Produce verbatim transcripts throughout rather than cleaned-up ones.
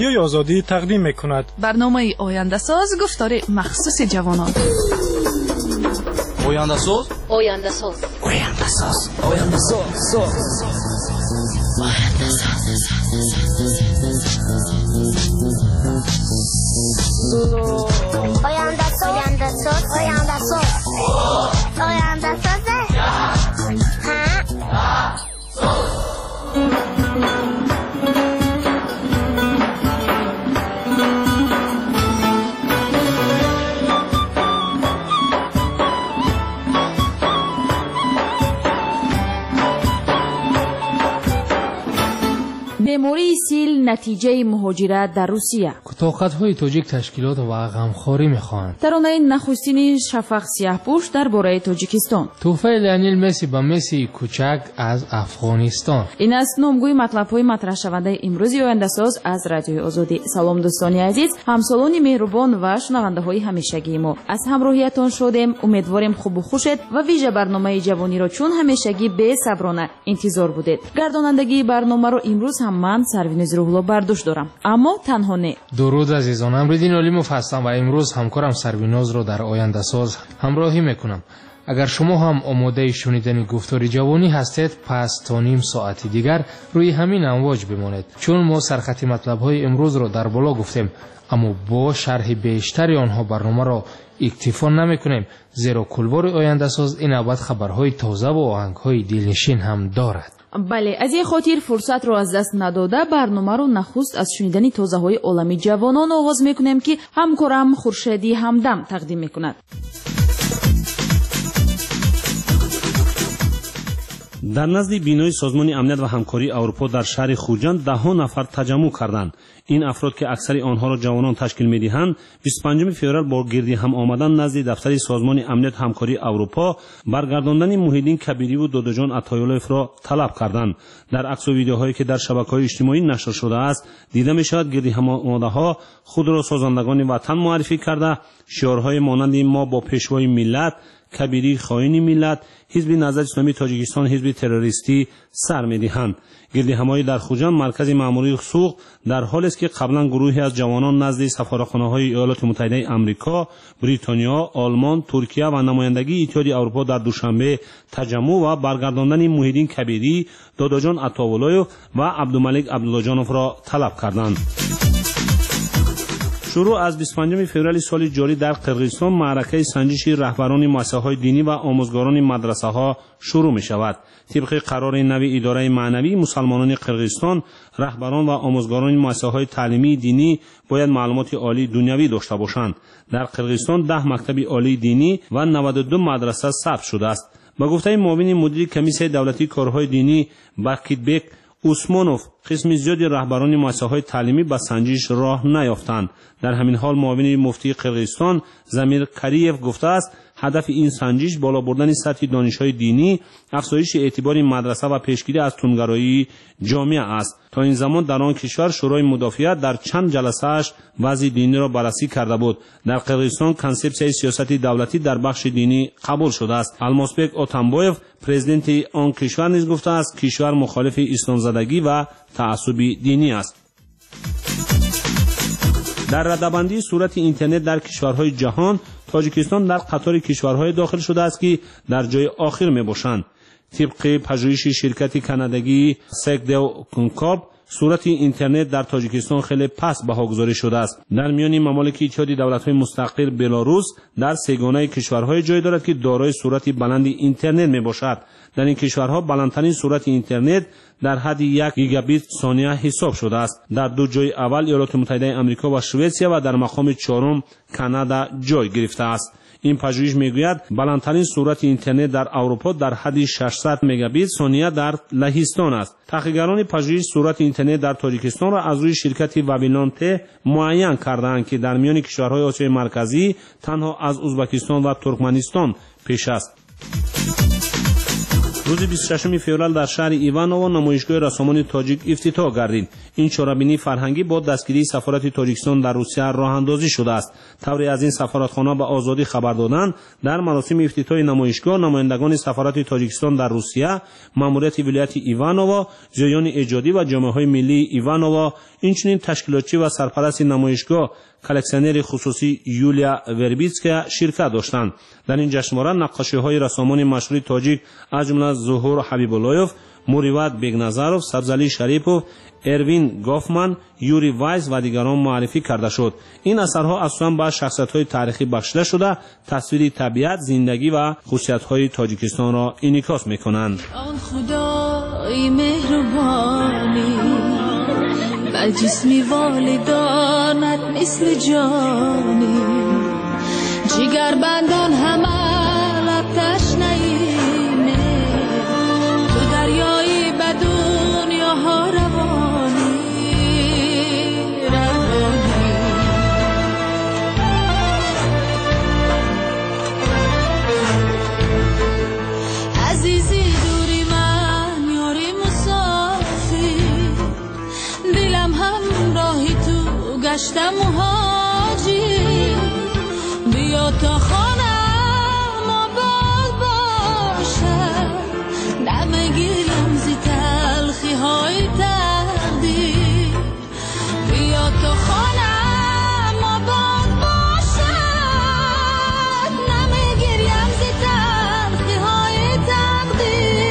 رادیوی آزادی تقدیم میکند. برنامه آینده ساز گفتار مخصوص جوانان. آینده ساز آینده ساز آینده ساز آینده ساز آینده ساز آینده ساز آینده ساز آینده ساز بیماری سیل نتیجه مهاجرت در روسیه. طاقت‌های تاجیک تشکیلات و غمخواری می‌خواهند. ترانه نخستین شفق سیاه‌پوش درباره تاجیکستان. تحفه لیونل مسی با مسی کوچک از افغانستان. این است نامگوی مطلب‌های مطرح شونده امروزی آینده ساز از رادیوی آزادی. سلام دوستان عزیز، همسالان مهربان و شنونده‌های همیشگی ما. از همراهیتان شدیم. امیدواریم خوب و خوشت و ویژه برنامه جوانی را چون همیشگی به صبرانه انتظار بودید. گردانندگی برنامه را امروز هم من سروینز روح‌الله برداشت دارم، اما تنها نه. درود عزیزان، امروزین علیموف هستم و امروز همکارم سرویناز را در آینده ساز همراهی میکنم. اگر شما هم آماده شنیدن گفتار جوانی هستید، پس تا نیم ساعت دیگر روی همین امواج بمانید، چون ما سرخط مطلب‌های امروز را در بالا گفتیم، اما با شرح بیشتر آنها برنامه را اکتفا نمی‌کنیم، زیرا کلبار آینده ساز این نوبت خبرهای تازه و آهنگ‌های دلنشین هم دارد. بله، از این خاطر فرصت رو از دست نداده برنامه رو نخست از شنیدن تازه‌های عالمی جوانان آغاز میکنیم که همکارم خورشیدی همدم تقدیم میکند. در نزد بینای سازمان امنیت و همکاری اروپا در شهر خوجند ده ها نفر تجمع کردند. این افراد که اکثر آنها را جوانان تشکیل می‌دهند، بیست و پنجم فوریه با گردی هم آمدن نزد دفتر سازمان امنیت همکاری اروپا برگرداندن محیدین کبیری و دادجان عطایالوف را طلب کردند. در عکس و ویدیوهایی که در شبکه‌های اجتماعی نشر شده است، دیده می‌شود گردی هم آمده‌ها خود را سازندگان وطن معرفی کرده، شعارهای مانند ما با پیشوای ملت، کبیری خائن ملت، حزب نهضت اسلامی تاجیکستان حزب تروریستی سر می‌دهند. گردی همایی در خوجند مرکز مأموری سوق در حالی است که قبلا گروهی از جوانان نزد سفارتخانه‌های ایالات متحده آمریکا، بریتانیا، آلمان، ترکیه و نمایندگی اتحاد اروپا در دوشنبه تجمع و برگرداندن محیدین کبیری، دادجان عطاولوف و عبدالملک عبداللهجانوف را طلب کردند. شروع از بیست و پنجم فوریه سال جاری در قرقیزستان معرکه سنجش رهبران مؤسسه‌های دینی و آموزگاران مدرسه‌ها شروع می‌شود. طبق قرار نوی اداره معنوی مسلمانان قرقیزستان، رهبران و آموزگاران مؤسسه‌های تعلیمی دینی باید معلومات عالی دنیوی داشته باشند. در قرقیزستان ده مکتب عالی دینی و نود و دو مدرسه ثبت شده است. با گفته معاون مدیر کمیسیون دولتی کارهای دینی باکیتبک عثمانوف، قسم زیادی رهبران مؤسسه‌های تعلیمی به سنجش راه نیافتند. در همین حال معاون مفتی قرقیزستان زمیر کریف گفته است هدف این سنجش بالا بردن سطح دانش‌های دینی، افزایش اعتبار مدرسه و پیشگیری از تندگرایی جامعه است. تا این زمان در آن کشور شورای مدافعیت در چند جلسه‌اش وضع دینی را بررسی کرده بود. در قرقیزستان کنسپسیای سیاست دولتی در بخش دینی قبول شده است. الماسبک اوتانبایف پرزیدنت آن کشور نیز گفته است کشور مخالف اسلام زدگی و تعصب دینی است. در رده‌بندی صورت اینترنت در کشورهای جهان، تاجیکستان در قطار کشورهای داخل شده است که در جای آخر می باشند. طبق پژوهش شرکت کانادایی سگدو کنکاب، صورت اینترنت در تاجیکستان خیلی پست بهاگذاری شده است. در میان ممالک اتحاد دولت‌های مستقل بلاروس در سگانه کشورهای جای دارد که دارای صورت بلند اینترنت می باشد. در این کشورها بلندترین صورت اینترنت در حد یک گیگابیت ثانیه حساب شده است. در دو جای اول ایالات متحده آمریکا و سوئیسرا و در مقام چهارم کانادا جای گرفته است. این پژوهش میگوید بلندترین صورت اینترنت در اروپا در حد ششصد مگابیت ثانیه در لهستان است. تحقیقگران پژوهش صورت اینترنت در تاجیکستان را از روی شرکت وبیلانت معین کردند که در میان کشورهای آسیای مرکزی تنها از ازبکستان و ترکمنستان پیش است. روز بیست و ششم فوریه در شهر ایوانوو نمایشگاه رسامان تاجیک افتتاح گردید. این چهاربینی فرهنگی با دستگیری سفارت تاجیکستان در روسیه راه اندازی شده است. طوری از این سفارتخانه به آزادی خبر دادند. در مراسم افتتاح نمایشگاه نمایندگان سفارت تاجیکستان در روسیه، ماموریت ولایت ایوانوو، زیان ایجادی و جامعه‌های ملی ایوانوو، اینچنین تشکیلاتچی و سرپرست نمایشگاه کلکسیونر خصوصی یولیا وربیتسکا شرکت داشتند. در این جشنواره نقاشی‌های رسامان مشهور تاجیک از جمله ظهور حبیب‌الله‌یوف، موریوت بیگنظروف، سبزعلی شریپوف، اروین گافمن، یوری وایس و دیگران معرفی کرده شد. این اثرها اصلا به شخصیت‌های تاریخی بخشیده شده، تصویری طبیعت، زندگی و خصوصیت‌های تاجیکستان را انعکاس می‌کنند. آن خدای مهربانی بر جسمی والدانت مثل جانی، جگر بندان همه لب تشنه‌ایمه، تو دریایی به دنیاها روانی روانی. عزیزی دوری من یاری مسافر، دلم همراهی تو گشتم مهاجر، بیا تا خانه ما باز باشد، نمیگیرم زی تلخی های تقدیر، بیا تا خانه ما باز باشد، نمیگیرم زی تلخی های تقدیر.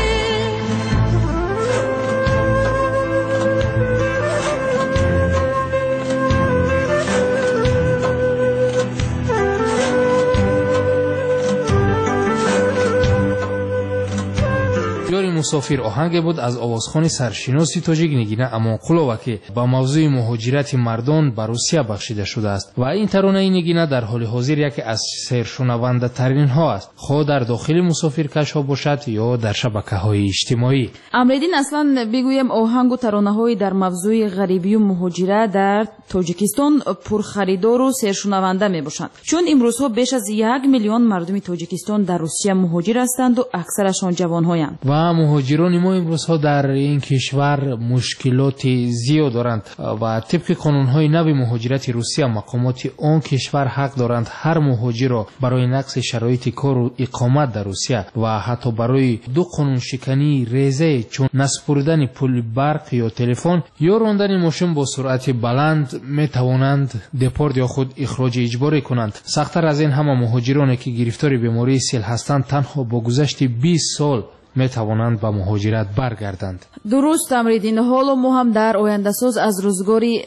یاری مسافر آهنگ بود از آوازخوان سرشناسی تاجیک نگینه امانقلووا که با موضوع مهاجرت مردان به روسیه بخشیده شده است و این ترانه نگینه در حال حاضر یکی از سرشنونده ترین ها است، خود در داخل مسافرکش ها باشد یا در شبکه های اجتماعی. امریدین اصلا بگویم آهنگ و ترانه های در موضوع غریبی و مهاجرت در تاجیکستان پرخریدار و سرشنونده می باشند، چون امروزها بیش از یک میلیون مردم تاجیکستان در روسیه مهاجر هستند و اکثرشان جوان‌هایند. و مهاجران ما امروزها در این کشور مشکلات زیاد دارند و طبق قانون‌های نو مهاجرت روسیه مقامات آن کشور حق دارند هر مهاجر را برای نقض شرایط کار و اقامت در روسیه و حتی برای دو قانون شکنی ریزه چون نسپردن پول برق یا تلفن یا راندن ماشین با سرعت بلند می توانند دپورت یا خود اخراج اجباری کنند. سخت‌تر از این همه مهاجرانی که گرفتار بیماری سیل هستند تنها با گذشت بیست سال می توانند به مهاجرت برگردند. درست امریدین، حالا ما هم در آینده ساز از روزگاری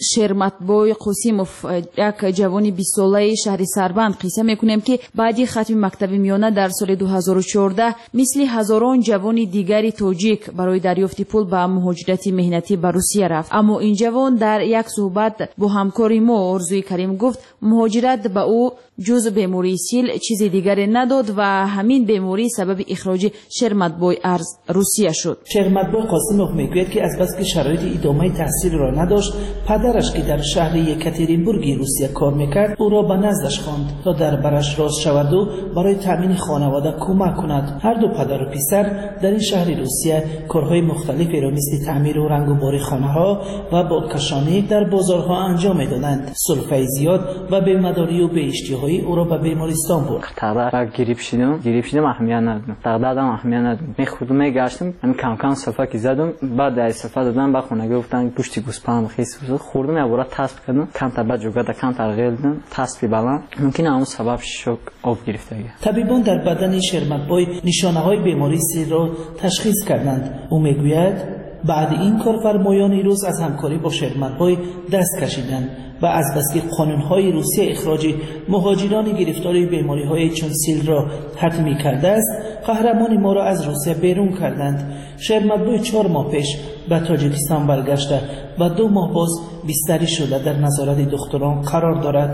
شرمتبای قاسیموف، یک جوانی بیست ساله شهر سربند قصه میکنیم که بعدی ختم مکتب میانه در سال دو هزار و چهارده مثل هزاران جوان دیگری تاجیک برای دریافت پول به مهاجرت مهنتی به روسیه رفت. اما این جوان در یک صحبت با همکاری ما ارزوی کریم گفت مهاجرت به او جز بیماری سیل چیز دیگری نداد و همین بیماری سبب اخراج شرمتبای از روسیه شد. شرمتبای قاسیموف میگوید که از بس که شرایط ادامه تحصیل را نداشت، پدرش که در شهر یکاترینبورگ روسیه کار میکرد او را به نزدش خواند تا در برش راست شود و برای تامین خانواده کمک کند. هر دو پدر و پسر در این شهر روسیه کارهای مختلفی را مثل تعمیر و رنگ و باری خانه‌ها و بادکشانی در بازارها انجام میدادند. سلفه زیاد و بیمه‌داری و بی‌اشتهایی او را به بیمارستان برد. تقدر گریپ شدم گریپ شدم اهمیت ندادم، تقدرم اهمیت ندادم، میخوردم میگشتم همین کم کم صفحه که زدم بعد در صفحه دادم به خونه گفتن گوشتی گوسپند خیس خوردم یا برات تصفیه کردم کم تا بعد جوگا کم ترغیل دادم تصفیه بالا ممکنه اون سبب شوک آب گرفتگی. طبیبان در بدن شرمتبای نشانه‌های بیماری سیل را تشخیص کردند. او میگوید بعد این کار فرمایان روز از همکاری با شرمتبای دست کشیدند و از بس که قانون‌های روسیه اخراج مهاجران گرفتار بیماری‌های چون سیل را حتمی کرده است، قهرمان ما را از روسیه بیرون کردند. شرمتبای چهار ماه پیش به تاجیکستان برگشته و دو ماه باز بستری شده در نظارت دکتران قرار دارد.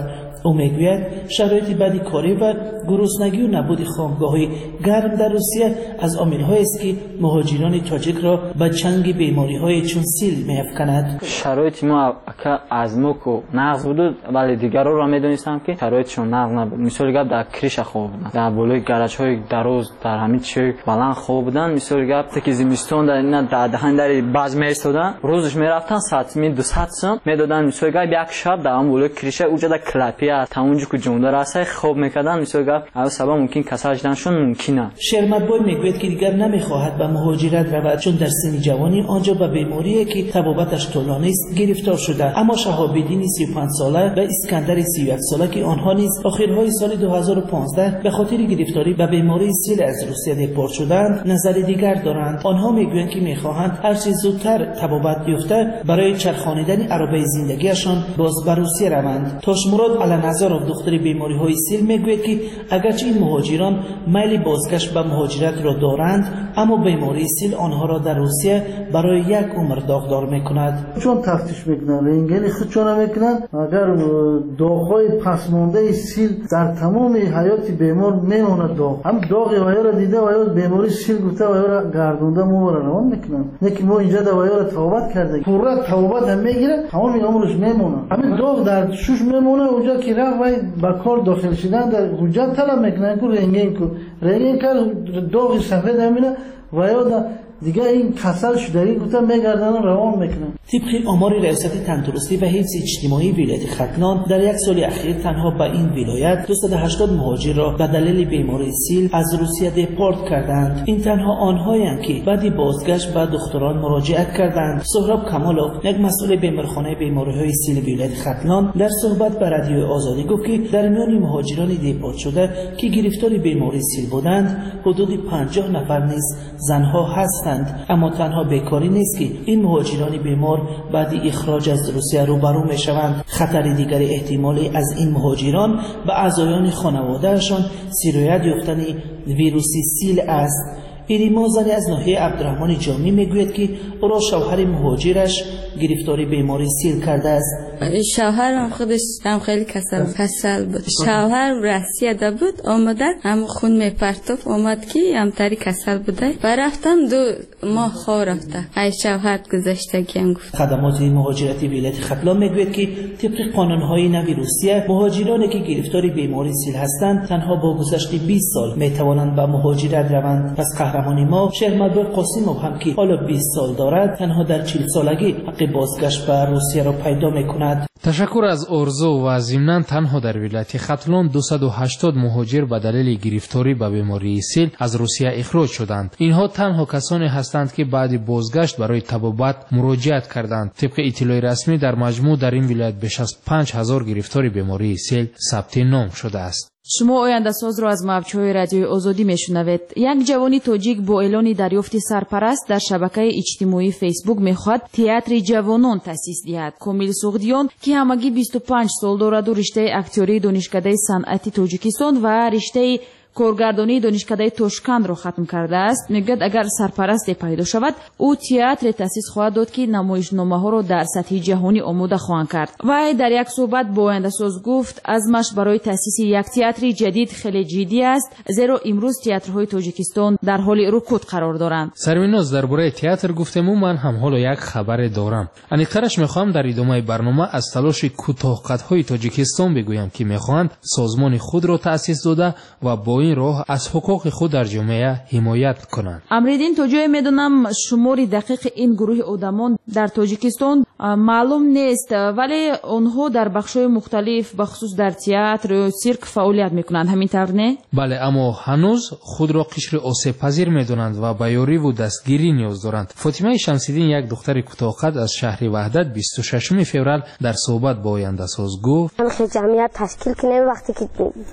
او میگوید شرایط بدی کاری و گرسنگی و نبود خانگاه‌های گرم در روسیه از عامل‌هایی است که مهاجران تاجیک را به چنگ بیماری‌های چون سیل می‌افکند. شرایط ما که از موکو نقض بود ولی دیگر را می‌دونستم که شرایطشون نقض نبود. مثال گپ در کریش خواب بودن، در بالای گرج‌های دراز در همین چه بلند خواب بودن. مثال گپ که زمستون در این در دهن در باز می‌استادن، روزش می‌رفتن ساعت می دویست سم می‌دادن. مثال گپ یک شب در اون بالای کریش اونجا در کلاپیا تا اونجا که جونده راسته خواب می‌کردن. مثال گپ از سبب ممکن کساج دانشون ممکنه. شرمتبای میگوید که دیگر نمی‌خواهد به مهاجرت رود چون در سن جوانی آنجا به بیماری که تبابتش طولانی است گرفتار شده. اما شهاب‌الدین سی و پنج ساله و اسکندر سی و یک ساله که آنها نیز آخرهای سال دو هزار و پانزده به خاطر گرفتاری به بیماری سیل از روسیه دپورت شدند نظر دیگر دارند. آنها میگویند که می‌خواهند هر چه زودتر تبابت بیفته برای چرخانیدن عربه زندگیشان باز به روسیه روند. تاشمراد علنظارov دختر بیماری‌های سیل میگوید که اگرچه این مهاجران میل بازگشت به مهاجرت را دارند اما بیماری سیل آنها را در روسیه برای یک عمر داغدار میکند. چون تفتیش میکنن رنگین خود چون میکنن اگر داغ‌های پسمانده سیل در تمام حیات بیمار میمونه داغ هم داغ ویا را دیده ویا بیماری سیل گفته ویا را گردونده مو را روان میکنن. نه که ما اینجا در ویا را توبت کرده پورا توبت هم میگیره تمام عمرش میمونه. همین داغ در شوش میمونه اونجا که رفت وای با کار داخل شدن در حجت طلب میکنن که رنگین کو رنگین کار داغ سفید همینه و یا دیگه این کسل شدگی گفتن میگردن روان میکنن. طبق آمار ریاست تندرستی و حفظ اجتماعی ولایت ختلان در یک سال اخیر تنها به این ولایت دویست و هشتاد مهاجر را به دلیل بیماری سیل از روسیه دپورت کردند. این تنها آنهایند که بعد بازگشت به دکتران مراجعت کردند. سهراب کمالوف یک مسئول بیمارخانه بیماری‌های سیل ولایت ختلان در صحبت با رادیو آزادی گفت که در میان مهاجران دپورت شده که گرفتار بیماری سیل بودند حدود پنجاه نفر نیز زنها هستند. اما تنها بیکاری نیست که این مهاجران بیمار بعد اخراج از روسیه روبرو می شوند. خطر دیگر احتمالی از این مهاجران به اعضایان خانوادهشان سیرایت یافتن ویروس سیل است. ایریما زنی از ناحیه عبدالرحمن جامی میگوید که او را شوهر مهاجرش گرفتاری بیماری سیل کرده است. شوهرم خودش هم خیلی کسل کسل بود. شوهر روسیه ده بود آمده هم خون میپرتوف آمد که هم تاری کسل بوده و رفتن دو ماه خواه رفته ای شوهر گذشتگی هم گفت. خدمات مهاجرتی ولایت ختلان میگوید که طبق قانونهای نوی روسیه مهاجرانی که گرفتاری بیماری سیل هستند تنها با گذشت بیست سال میتوانند به مهاجرت روند. پس قهرمانی ما شهرمدبر قاسموف هم که حالا بیست سال دارد تنها در چهل سالگی حق بازگشت به روسیه را پیدا میکند. تشکر از ارزو و ضمناً تنها در ولایت ختلان دویست و هشتاد مهاجر به دلیل گرفتاری به بیماری سیل از روسیه اخراج شدند. اینها تنها کسانی هستند که بعد بازگشت برای طبابت مراجعت کردند. طبق اطلاع رسمی در مجموع در این ولایت بیش از پنج هزار گرفتاری بیماری سیل ثبت نام شده است. شما آینده ساز را از موجهای رادیوی آزادی میشنوید. یک جوانی تاجیک با اعلان دریافت سرپرست در شبکه اجتماعی فیسبوک میخواد تئاتر جوانان تأسیس دهد. کامل سوغدیان که همگی بیست و پنج سال دارد و رشته اکتوری دانشکده صنعتی تاجیکستان و رشته کارگردانی دانشکده توشکند را ختم کرده است. میگوید اگر سرپرست پیدا شود او تئاتر تأسیس خواهد داد که نمایشنامه‌ها را در سطح جهانی آماده خواهند کرد. و در یک صحبت با آینده ساز گفت عزمش برای تأسیس یک تئاتر جدید خیلی جدی است زیرا امروز تئاترهای تاجیکستان در حال رکود قرار دارند. سرمیناز درباره تئاتر گفتم و من هم حالا یک خبر دارم. انیقرش میخوام در ادامه برنامه از تلاش کوتاه‌قدهای تاجیکستان بگویم که میخواهند سازمان خود را تأسیس داده و با این راه از حقوق خود در جامعه حمایت کنند. امریدین تا جای میدونم شماری دقیق این گروه آدمان در تاجیکستان معلوم نیست ولی آنها در بخش‌های مختلف بخصوص در تئاتر و سیرک فعالیت میکنند. همین طور نه؟ بله اما هنوز خود را قشر آسیب پذیر میدونند و به یاری و دستگیری نیاز دارند. فاطمه شمس‌الدین یک دختر کوتاه‌قد از شهر وحدت بیست و ششم فوریه در صحبت با آینده ساز گفت جمعیت تشکیل کنیم وقتی که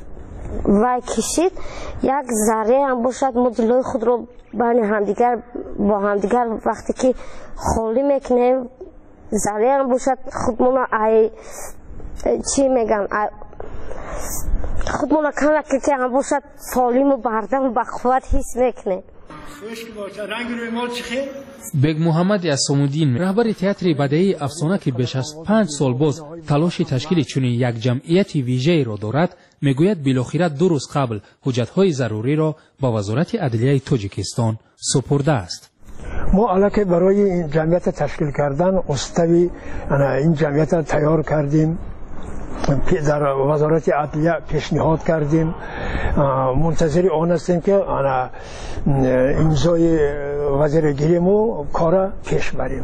و کشید یک ذره هم باشد ما جلوی خود رو بین همدیگر با همدیگر وقتی که خالی میکنیم ذره هم باشد خودمون ای چی میگم خودمون کمک که هم باشد سالم و بردم و بقوت حس میکنیم. бег муҳаммади асомуддин раҳбари театри бадеии афсона ки беш аз панҷ сол боз талоши ташкили чунин як ҷамъияти вижаеро дорад мегӯяд билохира ду рӯз қабл ҳуҷҷатҳои заруриро ба вазорати адлияи тоҷикистон супурдааст. ما علاقه برای این جمعیت تشکیل کردن استوی این جمعیت تیار کردیم، در وزارت عدلیه پیشنهاد کردیم، منتظر آن هستیم که امضای وزیرگیریم و کار پیش بریم.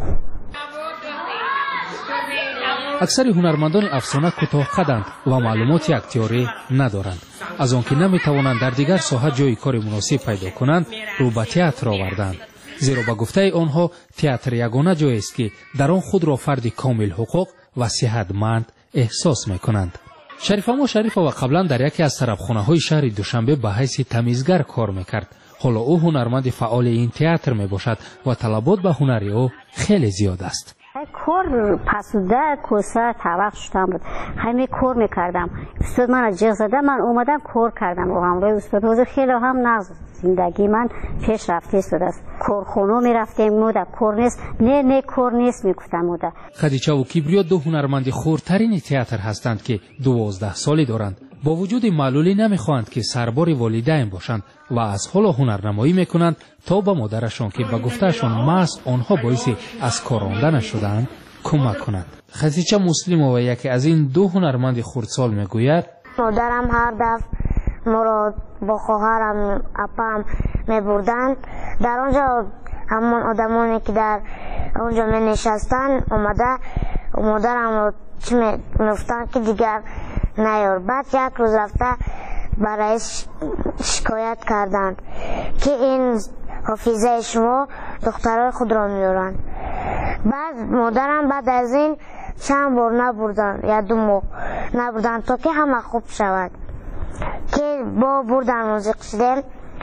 аксари ҳунармандони афсона кӯтоҳқаданд ва маълумоти актиёрӣ надоранд. аз он ки наметавонанд дар дигар соҳа ҷойи кори муносиб пайдо кунанд, рӯ ба театр оварданд. зеро ба гуфтаи онҳо театр ягона ҷоест ки дар он худро фарди комил ҳуқуқ ва сиҳатманд эҳсос мекунанд. шарифамо шарифова қаблан дар яке аз тарабхонаҳои шаҳри душанбе ба ҳайси тамизгар кор мекард. ҳоло ӯ ҳунарманди фаъоли ин театр мебошад ва талабот ба ҳунари ӯ хеле зиёд аст. کار پسوده کوسه طبق شدم بود همه کار میکردم استاد من از جغ زده من اومدم کار کردم و همراه استاد حضور خیلی هم نغز زندگی من پیش رفته شده است کارخونه میرفتیم موده کار نیست نه نه کار نیست میگفتم موده خدیجه و کیبریا دو هنرمند خردترین تئاتر هستند که دوازده سالی دارند. با وجود معلولی نمیخواهند که سربار والدین باشند و از حال هنرنمایی میکنند تا به مادرشان که به گفتهشان محض آنها باعث از کار راندن شدند کمک کنند. خدیجه مسلمووا یکی از این دو هنرمند خردسال میگوید مادرم هر دفعه مرا با خواهرم اپام میبردند در آنجا همون آدمانی که در اونجا می نشستن اومده مادرم رو چی میگفتن که دیگر نیار. بعد یک روز رفته برایش شکایت کردند که این حافظه شما دخترای خود را میارن. بعد مادرم بعد از این چند بار نبردن یا دو ماه نبردن تا که همه خوب شود که با بردن موزیک شدیم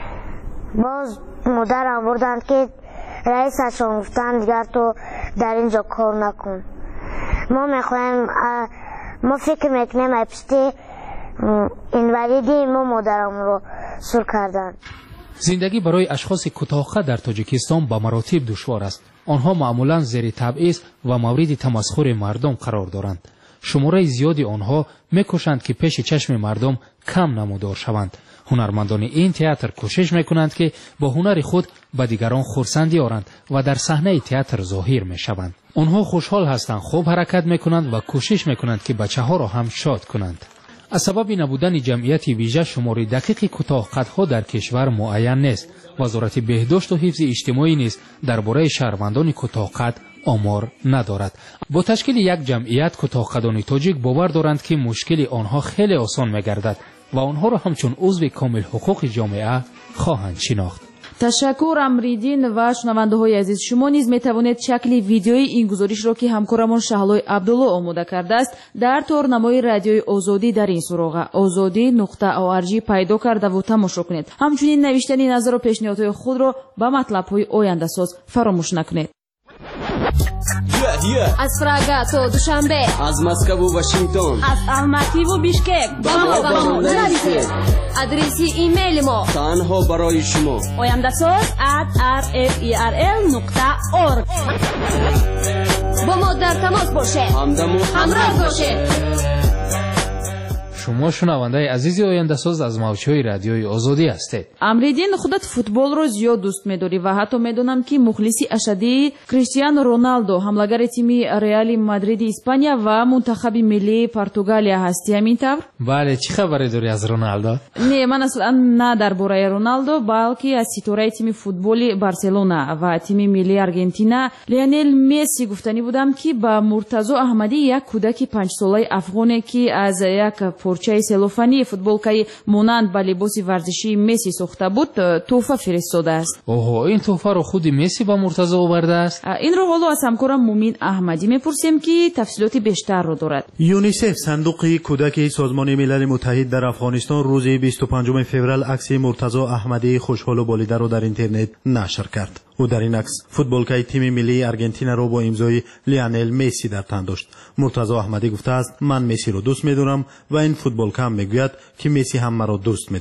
باز مادرم بردن که رئیسشون گفتن دیگر تو در اینجا کار نکن. ما میخوایم ما فکر میکنیم اپستی این ولیدی ما مادرم رو سر کردن. زندگی برای اشخاص کوتاه‌قد در تاجیکستان با مراتب دشوار است. آنها معمولا زیر تبعیض و مورد تمسخر مردم قرار دارند. شماره زیادی آنها میکوشند که پیش چشم مردم کم نمودار شوند. هنرمندان این تئاتر کوشش میکنند که با هنر خود به دیگران خرسندی آورند و در صحنه تئاتر ظاهر میشوند. آنها خوشحال هستند، خوب حرکت میکنند و کوشش میکنند که بچه‌ها را هم شاد کنند. از سبب نبودن جمعیت ویژه شمار دقیق کوتاه‌قدها در کشور معین نیست. وزارت بهداشت و حفظ اجتماعی نیز درباره شهروندان کوتاه‌قد آمار ندارد. با تشکیل یک جمعیت کوتاه‌قدان تاجیک باور دارند که مشکل آنها خیلی آسان می‌گردد و آنها را همچون عضو کامل حقوق جامعه خواهند شناخت. تشکر امریدین و شنونده‌های عزیز. شما نیز میتوانید شکل ویدیوی این گزارش را که همکارمان شهلای عبدالله آماده کرده است در تورنمای رادیوی آزادی در این سراغ آزادی نقطه او ار جی پیدا کرده و تماشا کنید. همچنین نوشتن نظر و پیشنهادهای خود را به مطلب‌های آینده ساز فراموش نکنید. از پراگا تا دوشنبه، از مسکو و واشنگتن، از الماتی و بیشکک با ما با ما نویسید. آدرس ایمیل ما تنها برای شما oyandasaz at r f e r l نقطه org. با ما در تماس باشه، همدم و همراه باشه. شما شنونده عزیزی آینده ساز از موجهای رادیوی آزادی هستید. امریدین خودت فوتبال رو زیاد دوست می‌داری و حتی میدونم که مخلصی اشدی کریستیانو رونالدو حملگر تیم ریال مادرید اسپانیا و منتخب ملی پرتغالیا هستی، همین طور؟ بله، چی خبری داری از رونالدو؟ نه، من اصلا نه درباره رونالدو بلکه از ستاره تیم فوتبال بارسلونا و تیم ملی آرژانتین لیونل مسی گفتنی بودم که با مرتضی احمدی یک کودک پنج ساله افغانی که از یک پارچه سلوفانی فوتبالکای مانند با لباس ورزشی مسی ساخته بود تحفه فرستاده است. اوه، این تحفه رو خود مسی با مرتضی آورده است؟ این رو حالا از همکارم مومین احمدی میپرسیم که تفصیلات بیشتر رو دارد. یونیسف صندوق کودک سازمان ملل متحد در افغانستان روز بیست و پنجم فوریه عکس مرتضی احمدی خوشحال و بالیده رو در اینترنت نشر کرد. او در این عکس فوتبالکای تیم ملی آرژانتین را با امضای لیونل مسی در تن داشت. مرتضی احمدی گفته است من مسی را دوست می‌دارم و این فوتبالکا هم میگوید که مسی هم مرا دوست می‌دارد.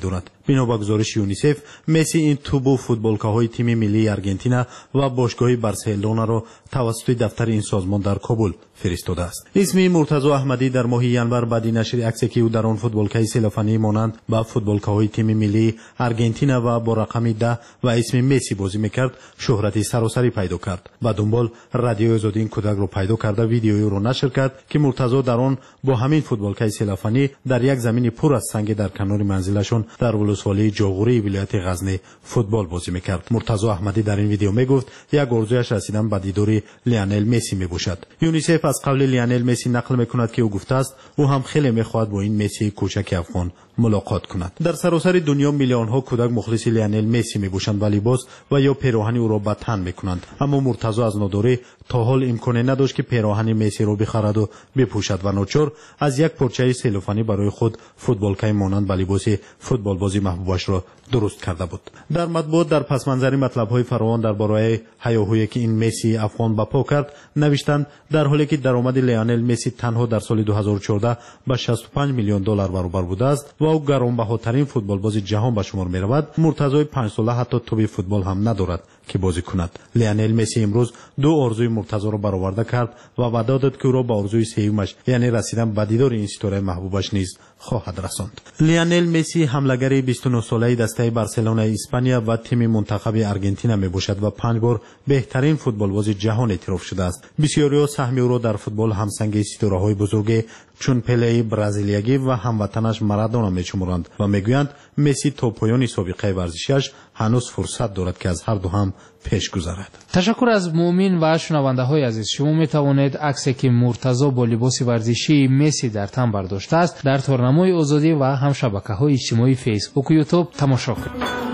بنا به گزارش یونیسف مسی این توپ فوتبالکاهای تیم ملی آرژانتین و باشگاه بارسلونا را توسط دفتر این سازمان در کابل فرستاده است. اسم مرتضی احمدی در ماه ژانویه بعد نشر عکسی که او در آن فوتبالکای سلافانی مانند با فوتبالکاهای تیم ملی آرژانتین و با رقم ده و اسم مسی بازی میکرد شهرت سراسری پیدا کرد. با دنبال رادیو آزادی این کودک را پیدا کرده ویدیویی را نشر کرد که مرتضی در آن با همین فوتبالکای سلافانی در یک زمین پر از سنگ در کنار منزلشون در ولسوالی جاغوری ولایت غزنی فوتبال بازی میکرد. مرتضی احمدی در این ویدیو میگفت یک آرزویش رسیدن به دیدار لیونل مسی میباشد. یونیسف از قول لیونل مسی نقل میکند که او گفته است او هم خیلی میخواهد با این مسی کوچک افغان ملاقات کند. در سراسر دنیا میلیون ها کودک مخلص لیونل مسی میباشند و لباس و یا پیراهن او را به تن میکنند، اما مرتضی از نداری تا حال امکان نداشت که پیراهن مسی را بخرد و بپوشد و ناچار از یک پارچه سلوفانی برای خود فوتبالکای مانند به لباس فوتبال بازی محبوبش را درست کرده بود. در مطبوعات در پس منظر مطلب های فراوان درباره هیاهویی که این مسی افغان بپا کرد نوشتند در حالی که درآمد لیونل مسی تنها در سال دو هزار و چهارده به شصت و پنج میلیون دلار برابر بوده است و او گرانبهاترین فوتبال بازی جهان به شمار می رود، مرتضی پنج ساله حتی توپ فوتبال هم ندارد که بازی کند. لیونل مسی امروز دو آرزوی مرتضی را برآورده کرد و وعده داد که او را به آرزوی سومش یعنی رسیدن به دیدار این ستاره محبوبش نیز خواهد رساند. لیونل مسی حملگر بیست و نه ساله دسته بارسلونا اسپانیا و تیم منتخب آرژانتین می باشد و پنج بار بهترین فوتبالباز جهان اعتراف شده است. بسیاری سهم او را در فوتبال همسنگ ستاره‌های بزرگ چون پله برزیلیایی و هموطنش مارادونا می‌شمارند و میگویند مسی تا پایان سابقه ورزشیش هنوز فرصت دارد که از هر دو هم پیش گذرد. تشکر از مومین و شنونده های عزیز. شما می توانید عکسی که مرتضی با لباس ورزشی مسی در تن برداشته است در تورنمای آزادی و هم شبکه‌های اجتماعی فیسبوک و یوتیوب تماشا کنید.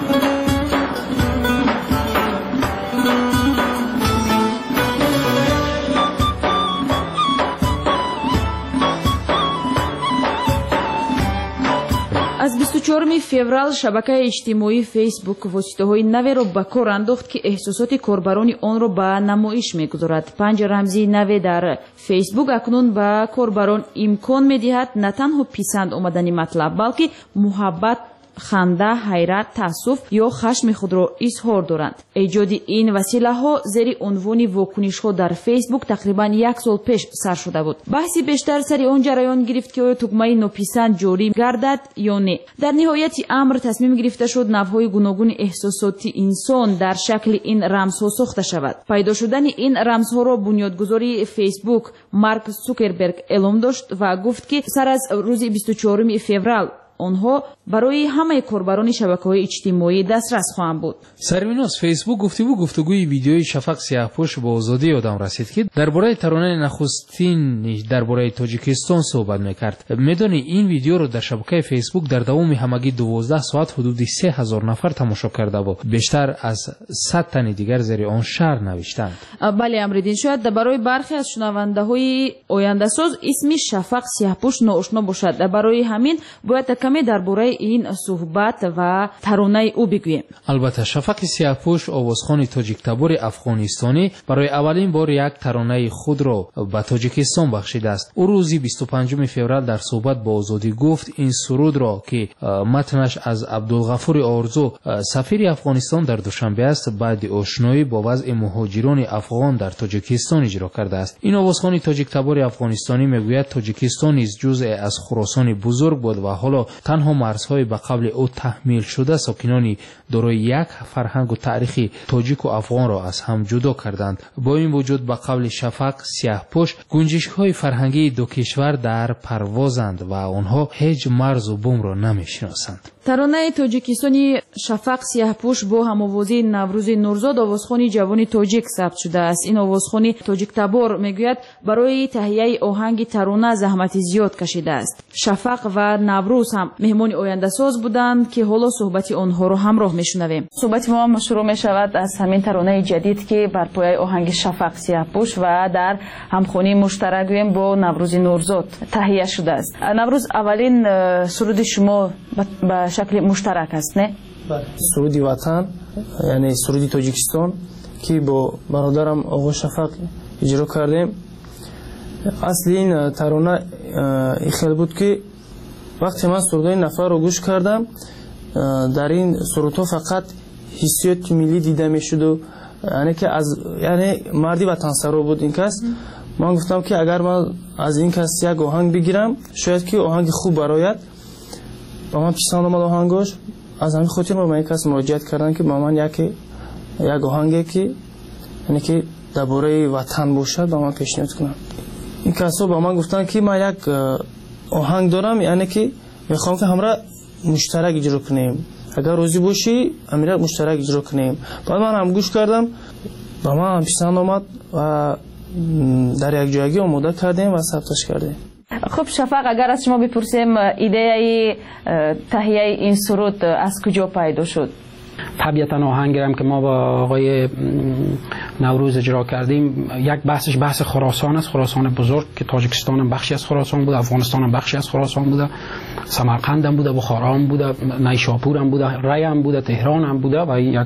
از بیست و چهارم فеврал шабакаи иҷтимоӣ фейсбук воситаҳои наверо ба кор андохт ки эҳсосоти корбарони онро ба намоиш мегузорад. панҷ рамзи наве дар фейсбук акнун ба корбарон имкон медиҳад на танҳо писанд омадани матлаб, балки муҳаббат, ханда, ҳайрат, таассуф ё хашми худро изҳор доранд. эҷоди ин василаҳо зери унвони вокунишҳо дар фейсбук тақрибан як сол пеш сар шуда буд. баҳси бештар сари он ҷараён гирифт ки оё тугмаи нописанд ҷорӣ гардад ё не. дар ниҳояти амр тасмим гирифта шуд навъҳои гуногуни эҳсосоти инсон дар шакли ин рамзҳо сохта шавад. пайдо шудани ин рамзҳоро бунёдгузори фейсбук Марк Цукерберг эълом дошт ва гуфт ки сар аз рӯзи бисту чорум феврал онҳо барои ҳамаи корбарони шабакаҳои иҷтимоӣ дастрас хоҳанд буд. сарвинос фейсбук гуфтигӯ гуфтугӯи видеои шафақ сиёҳпӯш ба озодӣ ёдам расид ки дар бораи таронаи нахустини дар бораи тоҷикистон суҳбат мекард. медонӣ ин видеоро дар шабакаи фейсбук дар давоми ҳамагӣ дувоздаҳ соат ҳудуди се ҳазор нафар тамошо карда буд. бештар аз сад тани дигар зери он шаҳр навиштанд. бале амридин, шояд барои бархе аз шунавандаҳои ояндасоз исми шафақ сиёҳпӯш ноошно бошад. барои ҳамин бояд каме дар бораи ин суҳбат ва таронаи ӯ бигӯем. албатта шафақи сиёҳпӯш овозхони тоҷиктабори афғонистонӣ барои аввалин бор як таронаи худро ба тоҷикистон бахшидааст. ӯ рӯзи бисту панҷуми феврал дар суҳбат бо озодӣ гуфт ин сурудро ки матнаш аз абдулғафури орзу сафири афғонистон дар душанбе аст баъди ошноӣ бо вазъи муҳоҷирони афғон дар тоҷикистон иҷро кардааст. ин овозхони тоҷиктабори афғонистонӣ мегӯяд тоҷикистон низ ҷузъе аз хуросони бузург буд ва ҳоло танҳо марзҳои ба қабли ӯ таҳмил шуда сокинони дорои як фарҳангу таърихи тоҷику афғонро аз ҳам ҷудо карданд. бо ин вуҷуд ба қавли шафақ сиёҳпӯш гунҷишкҳои фарҳангии ду кишвар дар парвозанд ва онҳо ҳеҷ марзу бумро намешиносанд. таронаи тоҷикистони шафақ сиёҳпӯш бо ҳамовозии Наврӯзи Нурзод овозхони ҷавони тоҷик сабт шудааст. ин овозхони тоҷиктабор мегӯяд барои таҳияи оҳанги тарона заҳмати зиёд кашидааст. шафақ ва Наврӯз ҳам меҳмони ояндасоз буданд ки ҳоло суҳбати онҳоро ҳамроҳ мешунавем. суҳбати мо ҳам шурӯъ мешавад аз ҳамин таронаи ҷадид ки бар пояи оҳанги шафақ сиёҳпӯш ва дар ҳамхонии муштарак гӯем бо Наврӯзи Нурзод таҳия шудааст. Наврӯз, аввалин суруди шумо ба шакли муштарак аст, не? суруди ватан, яъне суруди Тоҷикистон ки бо бародарам оғо Шафақ иҷро кардем. асли ин тарона ихел буд ки вақте ман сурудаи нафарро гӯш кардам, در این سرودها فقط حسیات ملی دیده میشد و یعنی که از یعنی مردی وطنسرا بود این کس. من گفتم که اگر من از این کس یک آهنگ بگیرم شاید که آهنگ خوب برایت با من پیشنهاد آمد آهنگش. از همین خاطر من به این کس مراجعت کردن که با من یک یک آهنگی که یعنی که درباره وطن باشد با من پیشنهاد کنم. این کسا با من گفتن که من یک آهنگ دارم یعنی که میخوام که همراه مشترک اجرا کنیم، اگر راضی باشی امیر مشترک اجرا کنیم. بعد من هم گوش کردم با من هم پیشنهاد آمد و در یک جایگی آماده کردیم و ثبتش کردیم. خب شفق، اگر از شما بپرسیم ایده تهیه این سرود از کجا پیدا شد؟ طبیعتا آهنگی هم که ما با آقای نوروز اجرا کردیم یک بحثش بحث خراسان است، خراسان بزرگ که تاجیکستان هم بخشی از خراسان بود، افغانستان هم بخشی از خراسان بوده، سمرقند هم بوده، بخارا هم بوده، نیشاپور هم بوده، ری هم بوده، تهران هم بوده و یک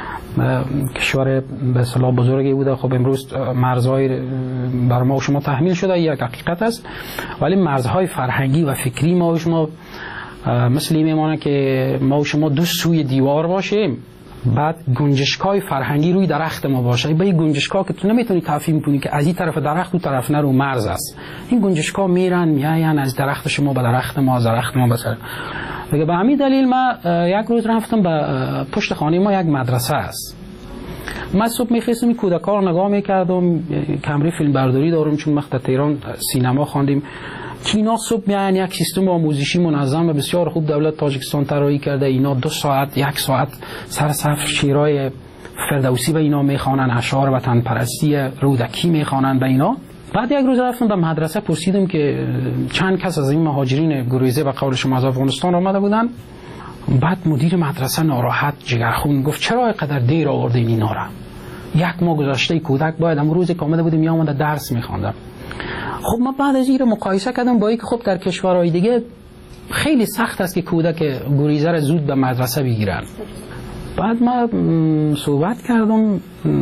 کشور به اصطلاح بزرگی بوده. خب امروز مرزهای بر ما و شما تحمیل شده، یک حقیقت است، ولی مرزهای فرهنگی و فکری ما و شما مثل این میمانه که ما و شما دو سوی دیوار باشیم، بعد گنجشکای فرهنگی روی درخت ما باشه. به این گنجشکا که تو نمیتونی تفهیم کنی که از این طرف درخت و طرف نه رو مرز است. این گنجشکا میرن میاین از درخت شما به درخت ما، از درخت ما به سر. دیگه به همین دلیل ما یک روز رفتم به پشت خانه ما یک مدرسه است. من صبح میخواستم این کودکا رو نگاه میکردم، کمره فیلم برداری دارم چون وقت تهران سینما خواندیم که اینا صبح میان یک سیستم آموزشی منظم و بسیار خوب دولت تاجیکستان طراحی کرده. اینا دو ساعت یک ساعت سر صف شعرهای فردوسی به اینا میخوانن، اشعار وطن پرستی رودکی میخوانن به اینا. بعد یک روز رفتم به مدرسه پرسیدم که چند کس از این مهاجرین گریزه و قول شما از افغانستان آمده بودن. بعد مدیر مدرسه ناراحت جگرخون گفت چرا اینقدر دیر آوردین اینا را؟ یک ماه گذشته کودک باید هم روزی که آمده بودیم میامد درس میخواندم. خب ما بعد از این رو مقایسه کردم با اینکه خب در کشورهای دیگه خیلی سخت است که کودک گریزه را زود به مدرسه بگیرن. بعد ما صحبت کردم،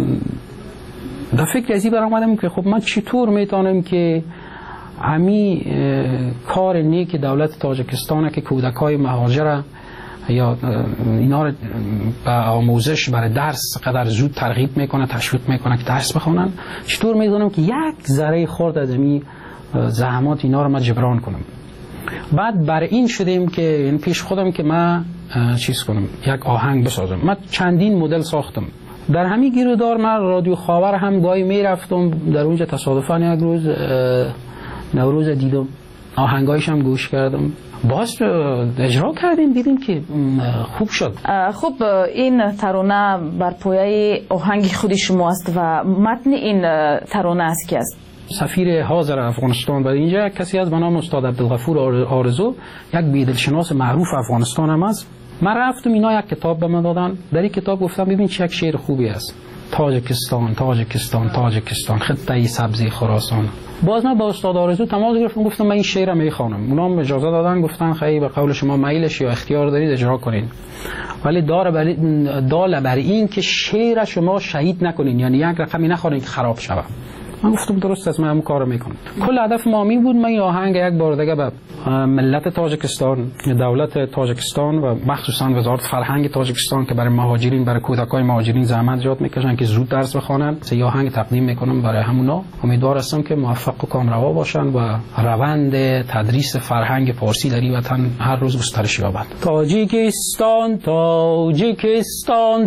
در فکر ازی برآمدم که خب من چطور میتونم که همی کار نیک دولت تاجیکستان که کودکای مهاجر یا اینا رو به آموزش برای درس قدر زود ترغیب میکنه، تشویق میکنه که درس بخونن، چطور میدونم که یک ذره خورد از این زحمات اینا رو من جبران کنم. بعد برای این شدیم که این پیش خودم که من چیز کنم، یک آهنگ بسازم. من چندین مدل ساختم. در همین گیرودار من رادیو خاور هم گاهی میرفتم، در اونجا تصادفاً یک روز نوروز دیدم، آهنگایش هم گوش کردم، باز اجرا کردیم، دیدیم که خوب شد. خب این ترانه بر پایه آهنگ خود شما است و متن این ترانه است کی است؟ سفیر حاضر افغانستان برای اینجا کسی از به نام استاد عبدالغفور آرزو، یک بیدلشناس معروف افغانستان هم است. من رفتم اینا یک کتاب به من دادن، در این کتاب گفتم ببین چه یک شعر خوبی است، تاجیکستان تاجیکستان تاجیکستان خطه سبزی خراسان. باز من با استاد آرزو تماس گرفتم، گفتم من این شعر رو میخوانم. اونا هم اجازه دادن، گفتن خیلی به قول شما میلش یا اختیار دارید اجرا کنین، ولی داره بر دال بر این که شعر شما شهید نکنین، یعنی یک رقمی نخورین که خراب شود. من گفتم درست است، من همون کارو میکنم. کل هدف ما این بود من این آهنگ یک بار دیگه به ملت تاجیکستان، دولت تاجیکستان و مخصوصا وزارت فرهنگ تاجیکستان که برای مهاجرین، برای کودکای مهاجرین زحمت زیاد میکشن که زود درس بخوانن، یه آهنگ تقدیم میکنم برای همونا. امیدوار هستم که موفق و کامروا باشن و روند تدریس فرهنگ فارسی در این وطن هر روز گسترش یابد. تاجیکستان تاجیکستان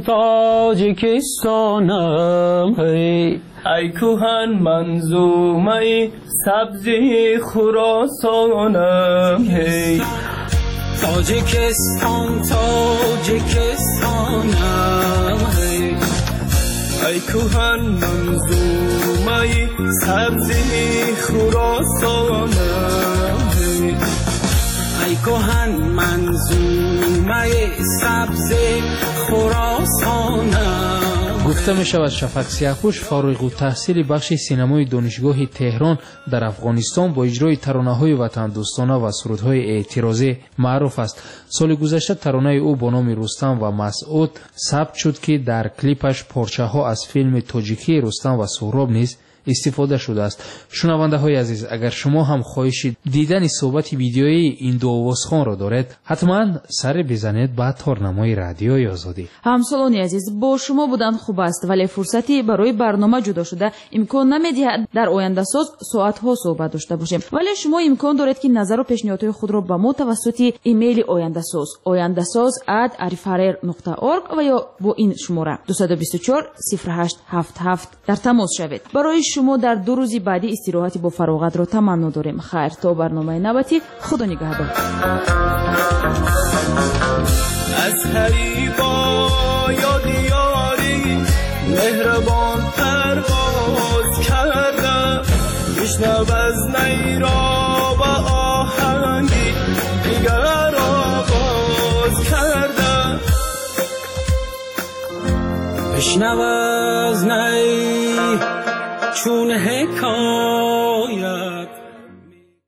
تاجیکستانم هی ای کوهن منظومه سبزی خراسانم هی تاجیکستان تاجیکستانم هی ای کوهن منظومه سبزی خراسانم هی ای کوهن منظومه سبزی خراسانم. گفته می شود شفق سیاه‌پوش فارغ التحصیل بخش سینمای دانشگاه تهران در افغانستان با اجرای ترانه‌های وطن دوستانه و سرودهای اعتراضی معروف است. سال گذشته ترانه او با نام رستم و مسعود ثبت شد که در کلیپش پارچه‌ها از فیلم تاجیکی رستم و سهراب نیز استفاده شده است. شنونده های عزیز، اگر شما هم خواهشید دیدن صحبت ویدیویی این دو آوازخوان را دارید، حتما سر بزنید به تارنمای رادیوی آزادی. همسالانی عزیز، با شما بودن خوب است، ولی فرصتی برای برنامه جدا شده امکان نمیدهد در آینده ساز ساعت ها صحبت داشته باشیم، ولی شما امکان دارید که نظر و پیشنهادهای خود را به ما توسط ایمیل آینده ساز آینده ساز ات arifarer نقطه org و یا با این شماره دو دو چهار صفر هشت هفت هفت در تماس شوید. برای شما در دو روزی بعدی استراحتی با فراغت را تمنا داریم. خیر تا برنامه نوبتی، خدا نگهدار. از حریبا یاد یاری مهربان پرواز کردم، بشنو از نیرا با آهنگی دیگر آواز کردم، بشنو از نی چون حکایت